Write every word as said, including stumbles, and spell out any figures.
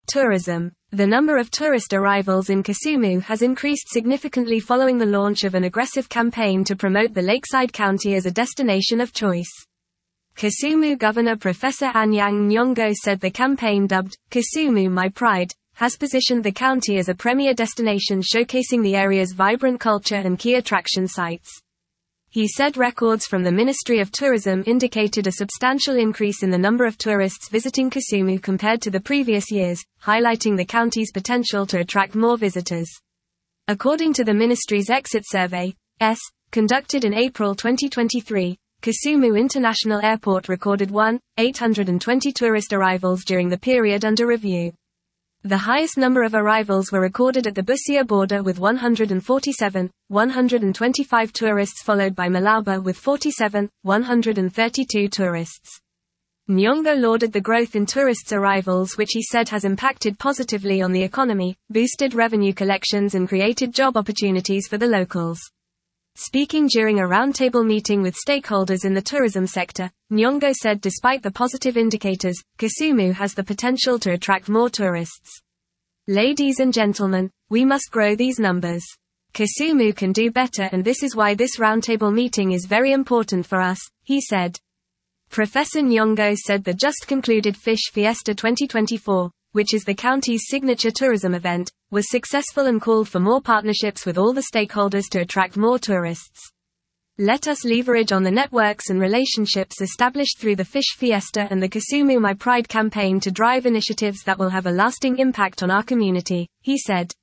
Tourism. The number of tourist arrivals in Kisumu has increased significantly following the launch of an aggressive campaign to promote the lakeside county as a destination of choice. Kisumu Governor Professor Anyang' Nyong'o said the campaign, dubbed Kisumu My Pride, has positioned the county as a premier destination showcasing the area's vibrant culture and key attraction sites. He said records from the Ministry of Tourism indicated a substantial increase in the number of tourists visiting Kisumu compared to the previous years, highlighting the county's potential to attract more visitors. According to the ministry's exit survey, S, conducted in April twenty twenty-three, Kisumu International Airport recorded one thousand eight hundred twenty tourist arrivals during the period under review. The highest number of arrivals were recorded at the Busia border with one hundred forty-seven, one hundred twenty-five tourists, followed by Malaba with forty-seven, one hundred thirty-two tourists. Nyong'o lauded the growth in tourists' arrivals, which he said has impacted positively on the economy, boosted revenue collections and created job opportunities for the locals. Speaking during a roundtable meeting with stakeholders in the tourism sector, Nyong'o said despite the positive indicators, Kisumu has the potential to attract more tourists. Ladies and gentlemen, we must grow these numbers. Kisumu can do better, and this is why this roundtable meeting is very important for us, he said. Professor Nyong'o said the just concluded Fish Fiesta twenty twenty-four, which is the county's signature tourism event, was successful and called for more partnerships with all the stakeholders to attract more tourists. Let us leverage on the networks and relationships established through the Fish Fiesta and the Kisumu My Pride campaign to drive initiatives that will have a lasting impact on our community, he said.